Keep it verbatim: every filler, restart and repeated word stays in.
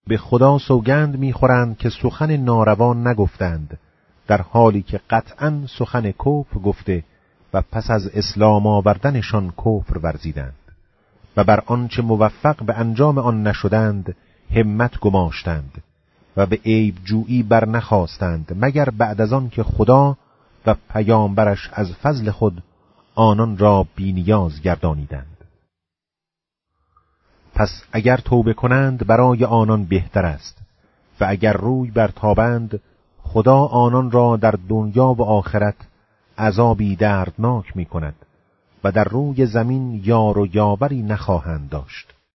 به خدا سوگند می‌خورند که سخن ناروا نگفتند، در حالی که قطعاً سخن کفر گفته و پس از اسلام آوردنشان کفر ورزیدند و بر آنچه موفق به انجام آن نشدند همت گماشتند و به عیب جویی بر نخواستند مگر بعد از آن که خدا و پیامبرش از فضل خود آنان را بی‌نیاز گردانیدند. پس اگر توبه کنند برای آنان بهتر است و اگر روی برتابند خدا آنان را در دنیا و آخرت عذابی دردناک می کند و در روی زمین یار و یاوری نخواهند داشت.